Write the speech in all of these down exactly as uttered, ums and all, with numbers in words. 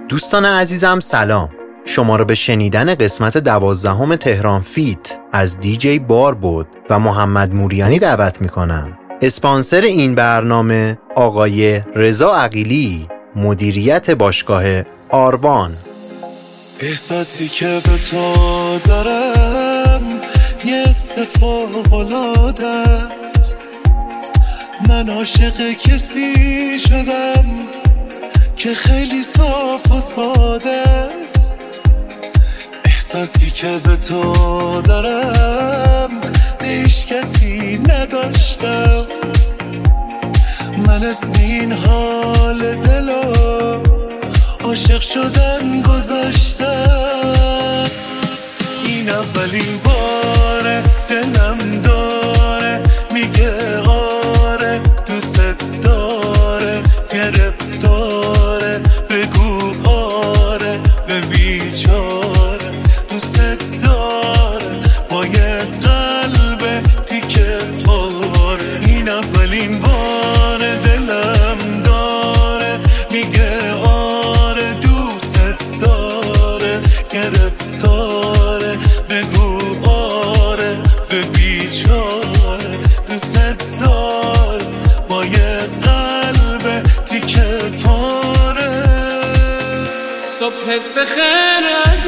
دوستان عزیزم سلام، شما رو به شنیدن قسمت دوازدهم تهران فیت از دیجی باربود و محمد موریانی دعوت میکنم. اسپانسر این برنامه آقای رضا عقیلی، مدیریت باشگاه آروان. احساسی که به تو دارم یه فوق‌العاده است، من عاشق کسی شدم که خیلی صاف و ساده است. احساسی که به تو دارم هیچ کسی نداشتم، من اسم این حال دلو عاشق شدن گذاشتم. این اولین باره دلم داره میگه آره دوست داره، گرفتاره بگو آره، به بیچاره دوست داره با یه قلب تیکه پاره. این اولین باره دلم داره میگه آره دوست داره، گرفتاره بگو آره، به بیچاره دوست داره با یه قلب تیکه پاره. صبحت بخیر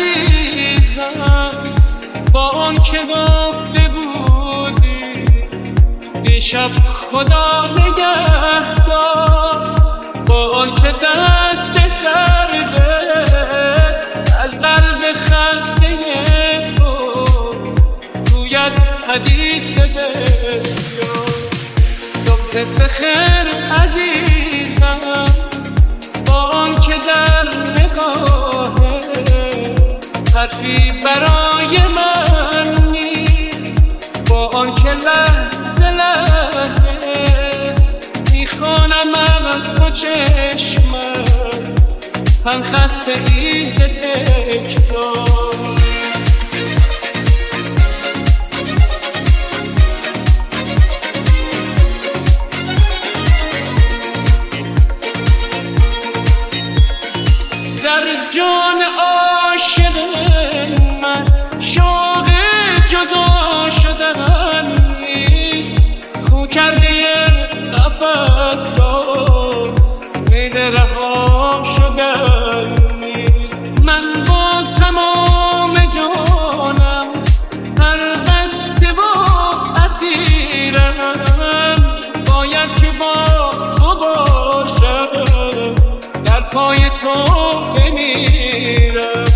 عزیزم، با آن که گفته بودی دیشب خدا نگهدار، با آن که دست سرده از قلب خسته تو گوید حدیث بسیار. صبحت بخیر عزیزم، با آن که در نگاهه حرفی برای من نیست، با آن که لحظه لحظه میخوانم از تو چشمم هم خسته ایز تکرار. در جان عاشق من شوق جدا شدن نیست، خو کرده نفس را میل رها شدن نیست. من با تمام جانم هر بسته و اسیرم، باید که با تو باشم در پای تو بمیرم.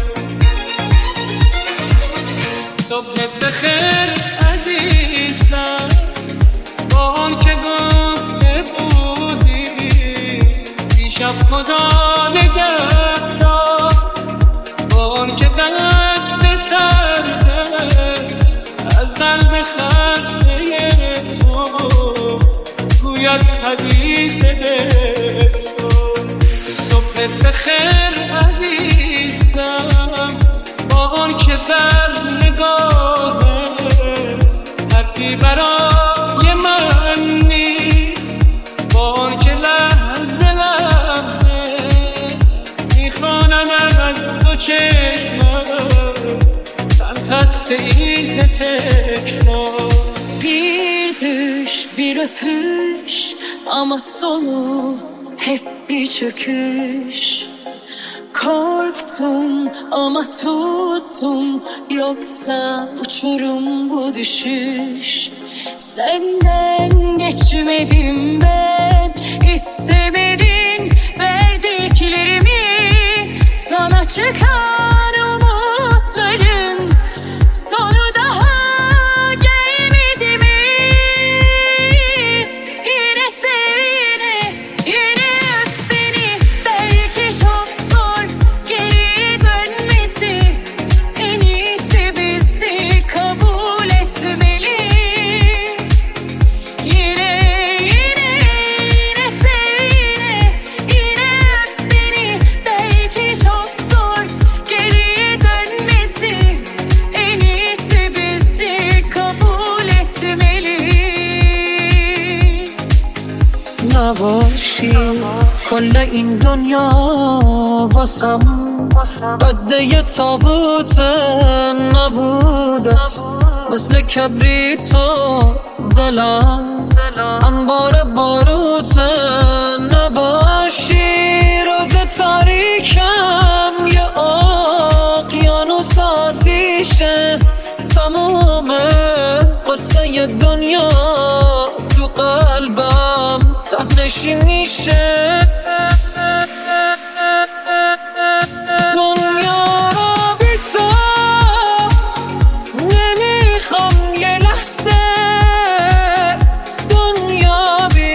صبحت بخیر عزیزم، با آن که گفته بودی دیشب خدا نگهدار، با آن که دست سرده از قلب خسته تو گوید حدیث بسیار. صبحت بخیر عزیزم، با آن که در نگاهه حرفی برای من نیست، با آن که لحظه لحظه میخوانم از تو چشمم ben خسته ایز تکرار. Bir düş bir öpüş ama sonu hep bir çöküş. Korktum ama tuttum, yoksa uçurum bu düşüş. Senden geçmedim ben, istemedin verdiklerimi, sana çıkan umutların sonu daha gelmedi mi? Yine sevine, yine öp beni, belki çok zor geri dönmesi, en iyisi bizdi kabul etmeli. Yine, yine, yine sevine, yine öp beni, belki çok zor geri نباشی کل این دنیا واسم قده یه تابوت نبودت مثل کبریت و دلم انبار باروت نباشی روز تاریکم یه اقیانوس آتیشه تمومه قصه دنیا تو قلبم ته‌نشین میشه دنیا رو بی تو نمیخوام یه لحظه دنیا بی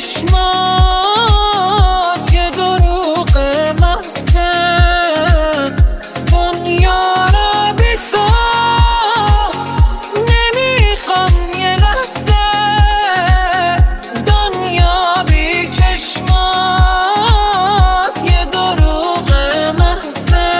چشمات یه دروغ محضه دنیا رو بی تو نمیخوام یه لحظه دنیا بی چشمات یه دروغ محضه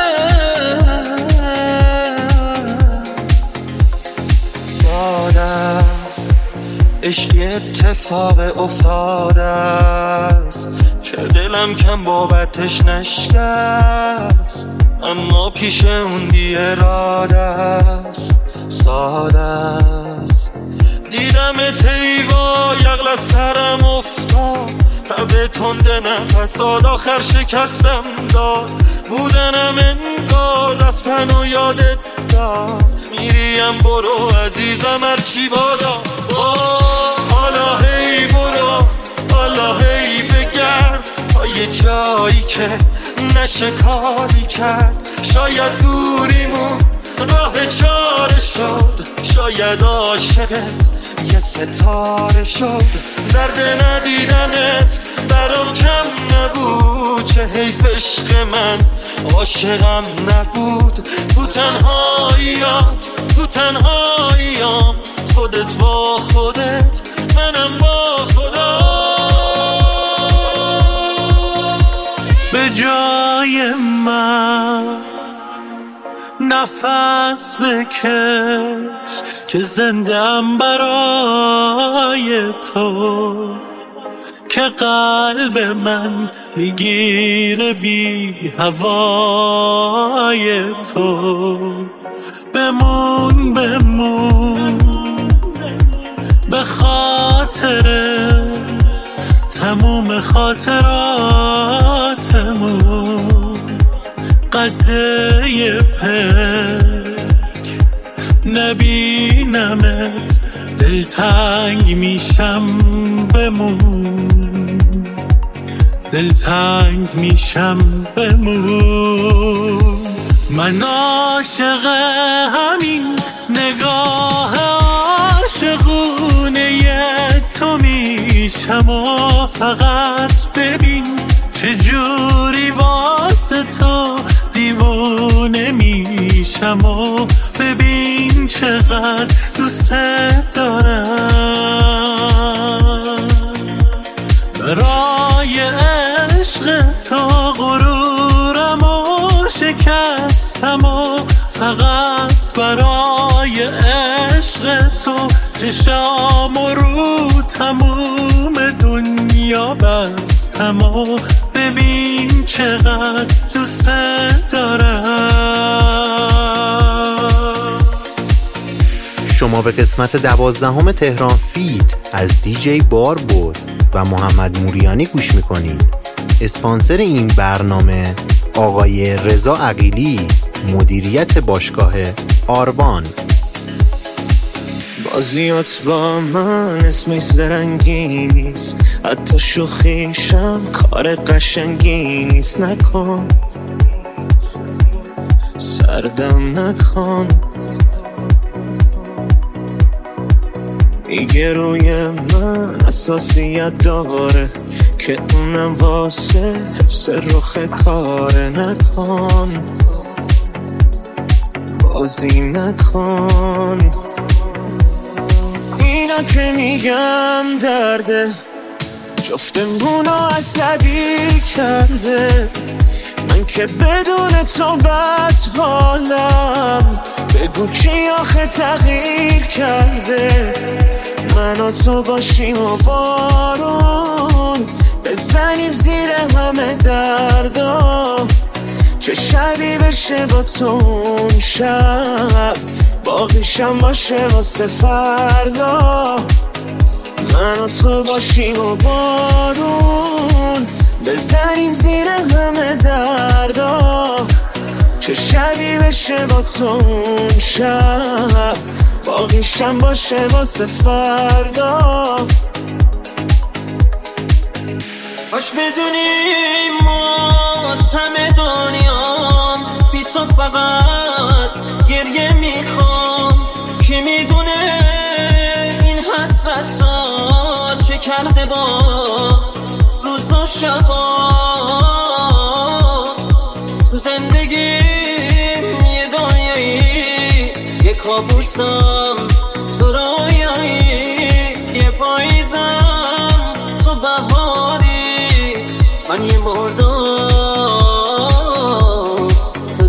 ساده است عشقی اتفاق افتاده است که دلم کم بابتش نشکست اما پیش اون بی اراده است ساده است دیدم تیوا یغل از سرم افتاد تب تند نفساد آخر شکستم داد بودنم انگار رفتن و یادت داد میریم برو عزیزم هرچی بادا حالا هی برو حالا هی بگرد تا یه جایی که نشه کاری کرد شاید دوریمون راه چاره شد شاید عاشقت یه ستاره شد درد ندیدنت برام کم نبود چه حیف عشق من عاشقم نبود تو تنهاییات تو تنهاییام خودت با خودت منم با خدا به جای من نفس بکش که زندم برای تو که قلب من میگیره بی هوای تو بمون بمون به خاطر تموم خاطراتمون قده پک نبینمت دلتنگ میشم بمون دلتنگ میشم بمون من عاشق همین نگاه عاشقونه تو میشم و فقط ببین چجوری واسه تو دیوونه میشم و ببین چقدر دوست دارم برای عشق تو غرورم و شکستم و فقط برای عشق تو چشام و رو تموم دنیا بستم و ببین چقدر دوست دارم. شما به قسمت دوازدهم تهران فیت از دیجی بار بود و محمد موریانی گوش میکنید. اسپانسر این برنامه آقای رضا عقیلی، مدیریت باشگاه آربان. بازیات با من اسمش زرنگی نیست، حتی شوخیشم کار قشنگی نیست. نکن سردم نکن، میگه روی من اساسیت داره که اونم واسه حفظ رخ کاره. نکن بازی نکن، اینا که میگم درده جفتمونو عصبی کرده. من که بدون تو بد حالم، بگو کی آخه تغییر کرده. من و تو باشیم و بارون بزنیم زیر همه دردا، چه شبی بشه با تو اون شب، باقیشم باشه واسه فردا. من و تو باشیم و بارون بزنیم زیر همه دردا، چه شبی بشه با تو اون شب، باقیشم باشه واسه فردا. باش بدونی ماتم دنیام بی تو فقط گریه میخوام، که میدونه این حسرت ها چه کرده با روز و شبا. تو زندگیم یه دنیایی، یه کابوسم تو رویایی، یه پاییزم تو بهاری، من یه مردم تو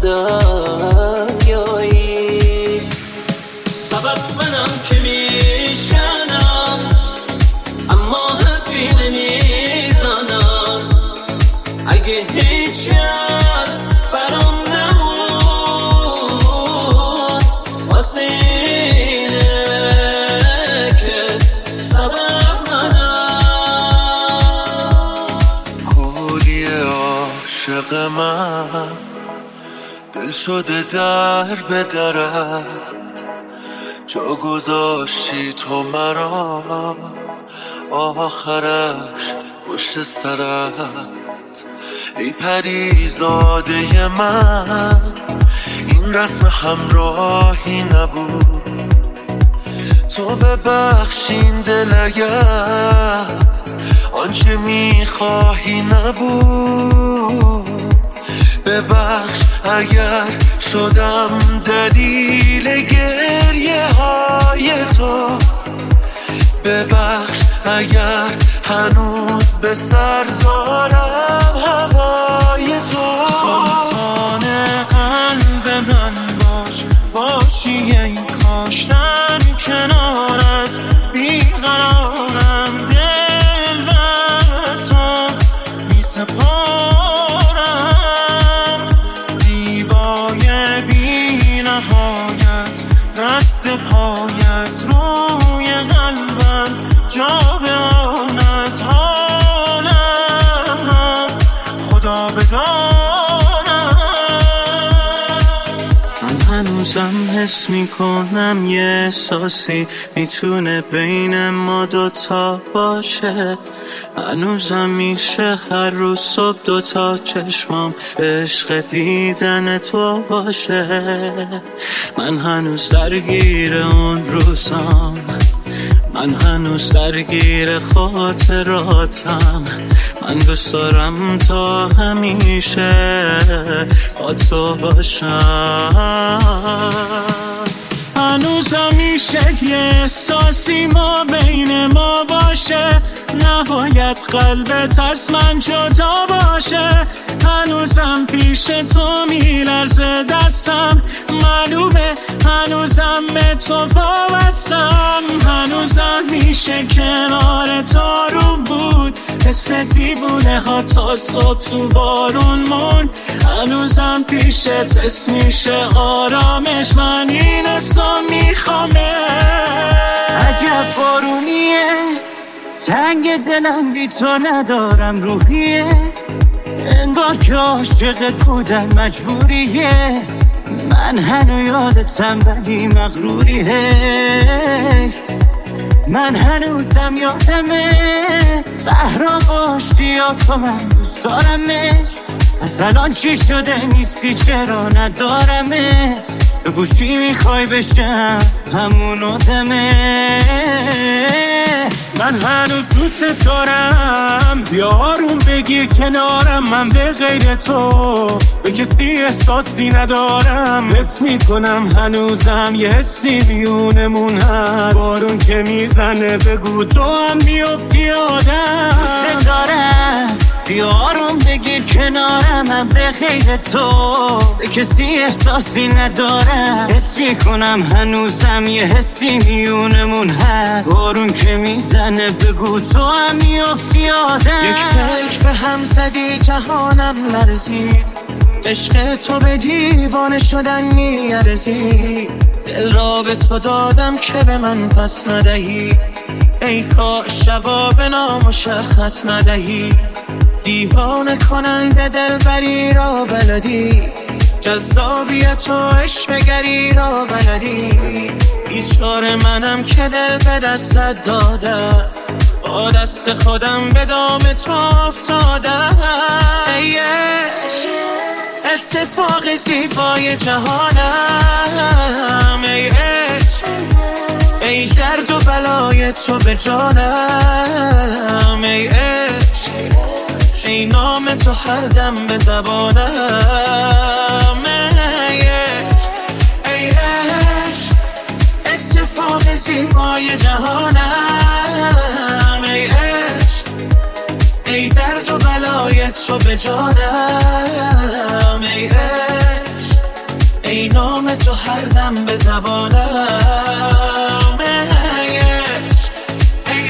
دریایی. سبب منم که میشنم اما حرفی نمیزنم، اگه هیچ کس برام نمون واسه اینه که سبب منم. کولی عاشق من دل شده در به درت، جا گذاشتی تو مرا آخرش پشت سرت. ای پریزاده من این رسم همراهی نبود، تو ببخشین دل اگر آنچه میخواهی نبود. ببخش اگر شدم دلیل گریه های تو، ببخش اگر هنوز به سر دارم هوای تو. سلطان قلب من باش، باشی ای کاش در کنارت بیقرارم، دل بر تو می سپارم. زیبای بی نهایت رد پایت روی قلبم جا بماند، حالم خدا بدانم. من هنوزم حس میکنم یه احساسی میتونه بین ما دوتا باشه، هنوزم میشه هر روز صبح دوتا چشمام به عشق دیدن تو باشه. من هنوز درگیر اون روزام، من هنوز درگیر خاطراتم، من دوست دارم تا همیشه با تو باشم. هنوزم میشه یه احساسی ما بین ما باشه، نباید قلبت از من جدا باشه. هنوزم پیش تو میلرزه دستم، معلومه هنوزم به تو وابستم. هنوزم میشه کنار تو رو بود، حس دیوونه ها تا صبح تو بارون مون. هنوزم پیشت حس میشه آرامش، من این حسو میخوامه. عجب بارونیه، تنگ دلم بی تو ندارم روحیه، انگار که عاشقت بودن مجبوریه. من هنو یادتم ولی مغروریه، من هنوزم یادمه زهرا باشتی یا تو، من دوست دارمش. از الان چی شده نیستی چرا ندارمت، بگو چی میخوای بشم همون آدمه. من هنوز دوست دارم، بیا آروم بگیر کنارم، من به غیر تو به کسی احساسی ندارم. حس میکنم هنوزم یه حسی میونمون هست، بارون که میزنه بگو تو هم بیفتی آدم. دوست دارم، بیا آروم بگیر کنارم، کنارم به غیر تو به کسی احساسی ندارم. حس میکنم هنوزم یه حسی میونمون هست. بارون که میزنه بگو تو هم میافتی آدم. یک پلک به هم زدی جهانم لرزید. عشق تو به دیوانه شدن میارزی. دل را به تو دادم که به من پس ندهی. ای کاش جواب نامشخص ندهی. دیوانه کننده دلبری را بلدی. جذابیت و عشقگری را بلدی. بیچاره منم که دل به دستت دادم. با دست خودم به دام تو افتادم. ای عشق اتفاق زیبای جهانم. ای عشق ای درد و بلای تو به جانم. ای عشق ای نام تو هر دم به زبانم. ای عشق ای عشق اتفاق زیبای جهانم. ای عشق ای درد و بلای تو به جانم. ای عشق ای نام تو هر دم به زبانم. ای عشق ای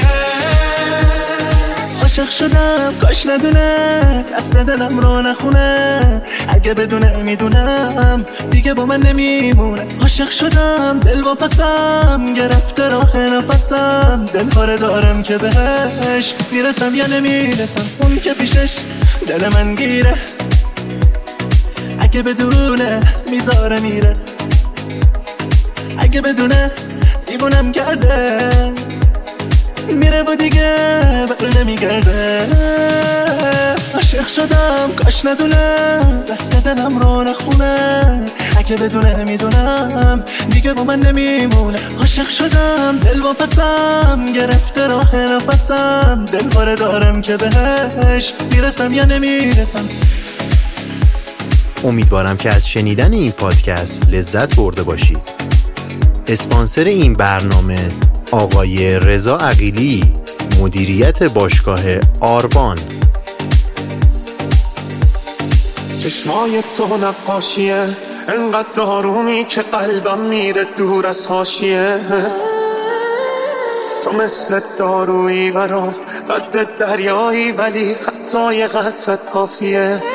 عشق عاشق شدم کاش ندونم دست دلم رو نخونه. اگه بدونه میدونم دیگه با من نمیمونه. عاشق شدم دل واپسم گرفته راه نفسم. دل پاره دارم که بهش میرسم یا نمیرسم. اون که پیشش دل من گیره. اگه بدونه میذاره میره. اگه بدونه دیوونم کرده میره و دیگه بر نمیگرده. عاشق شدم کاش ندونم دست دلم رو نخونه. اگه بدونه میدونم دیگه با من نمیمونه. عاشق شدم دل واپسم گرفته راه نفسم. دل پاره دارم که بهش میرسم یا نمیرسم. امیدوارم که از شنیدن این پادکست لذت برده باشید. اسپانسر این برنامه آقای رضا عقیلی، مدیریت باشگاه آروان. چشمای تو نقاشیه انقدر دارومی که قلبم میره دور از حاشیه. تو مثل دارویی برام قد دریایی ولی حتی یه قطرت کافیه.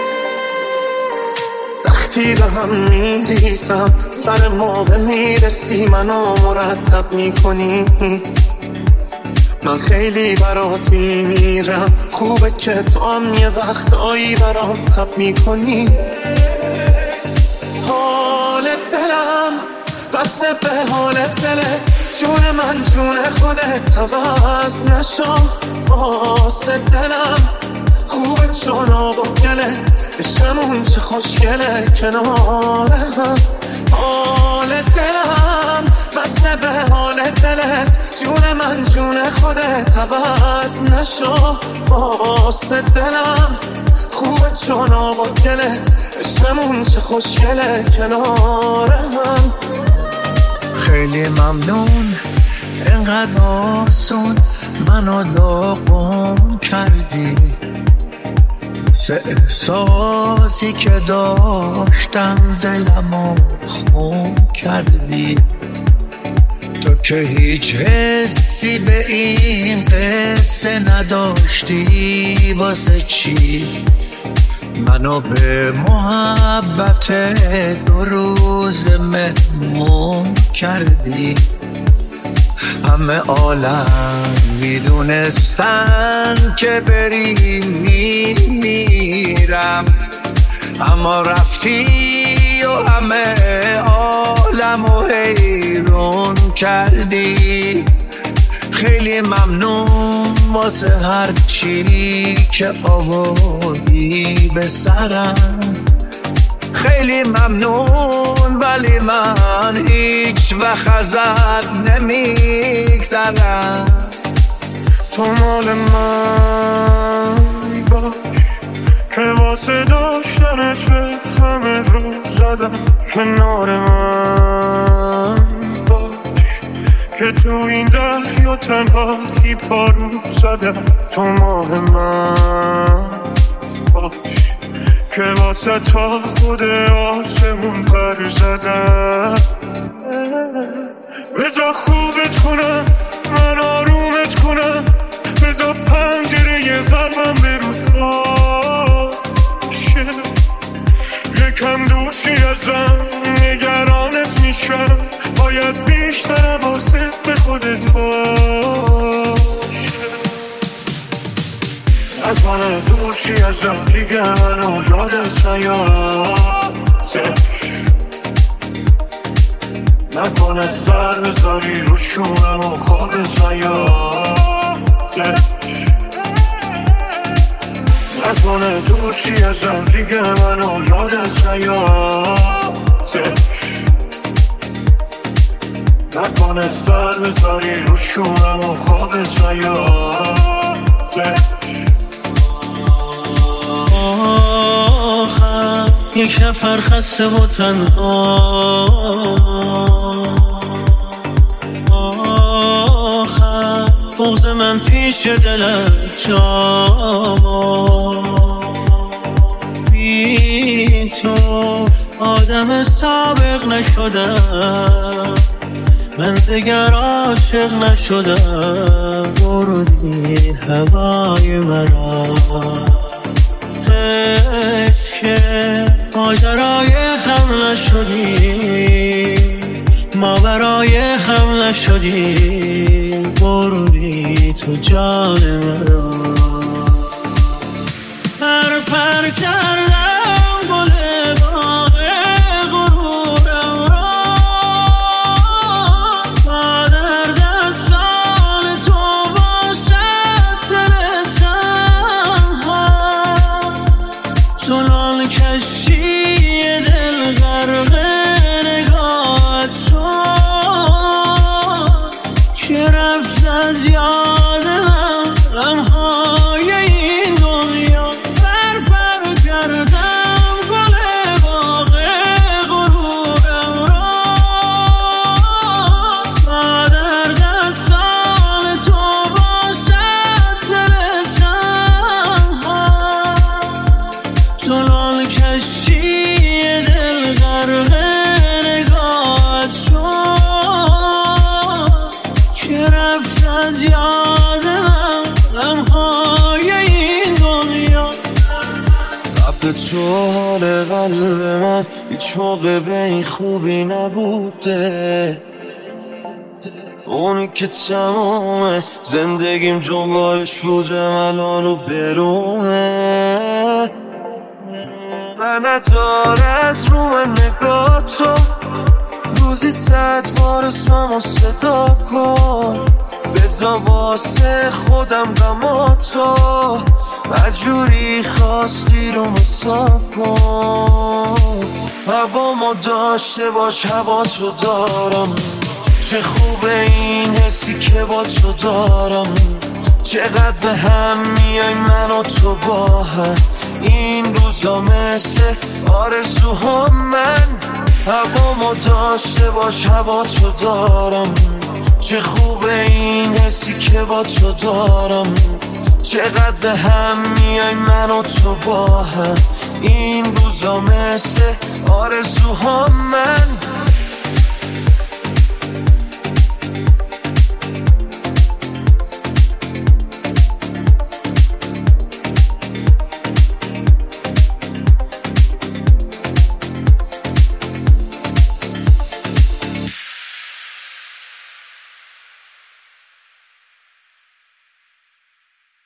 وقتی به هم میریزم سر موقع میرسی منو مرتب میکنی. من خیلی برات میمیرم. خوبه که تو هم یه وقتایی برام تب میکنی. حال دلم وصله به حال دلت. جون من جون خودت عوض نشو واسه دلم. خوبه چون آب و گلت عشقمون چه خوشگله کنار هم. حال دلم وصله به حال دلت. جون من جون خودت عوض نشو واسه دلم. خوبه چون آب و گلت عشقمون چه خوشگله کنار هم. خیلی ممنون اینقدر آسون منو داغون کردی. سه احساسی که داشتم دلمو خون کردی. تو که هیچ حسی به این قصه نداشتی. واسه چی منو به محبت دو روز مهمون کردی؟ همه عالم میدونستن که بری میمیرم، اما رفتی و همه عالمو حیرون کردی. خیلی ممنون واسه هر چی که آوردی به سرم. خیلی ممنون ولی من هیچ وقت ازت نمیگذرم. تو مال من باش که واسه داشتنش به همه رو زدم. کنار من باش که تو این دریا تنها کی پارو زدم. تو مال من باش واسه تا خود آسمون پر زدم. بذار خوبت کنم من آرومت کنم، بذار پنجره قلبم به روز باشه. یکم دوشی ازم نگرانت میشم، باید بیشتر حواست به خودت باشه. نکنه دوشی ازم دیگه منو یادت نیاده، نکنه سر بذاری رو شونم و خوابت نیاده، نکنه دوشی ازم دیگه منو یادت نیاده، نکنه سر بذاری رو شونم و خوابت نیاده. آخر یک نفر خسته و تنها، آخر بغض من پیش دلت جا، بی تو آدم سابق نشدم، من دیگر عاشق نشدم، بردی هوای مرا. حیف که ماجرای هم نشدی، ما برای هم نشدی، بردی تو جان مرا. پر پر کردم گل باغ غرورم را، تا در دستان تو باشد دل تنها، چنان کشتی دل غرق نگاهت شد که رفت از یاد من غمهای این دنیا. پر پر کردم گل باغ غرورم را، تا در دستان تو باشد دل تنها، چنان کشتی دل غرق نگاهت شد که رفت از یاد من غمهای این دنیا. رفت تو حال قلب من هیچ موقع به این خوبی نبوده، اونی که تمام زندگیم دنبالش بودم الان رو برونه. من نداره از رو من نگاه تو، روزی صد بار اسممو صدا کن، بذار واسه خودم غما تو، مجبوری خواستی رو مسا کن. هوامو داشته باش هوا تو دارم، چه خوبه این حسی که با تو دارم، چقدر به هم میای من و تو با هم، این روزا مثل آرزوها من. هوامو داشته باش هوا تو دارم، چه خوبه این حسی که با تو دارم، چقدر به هم میای من و تو با هم، این روزا مثل آرزوها من.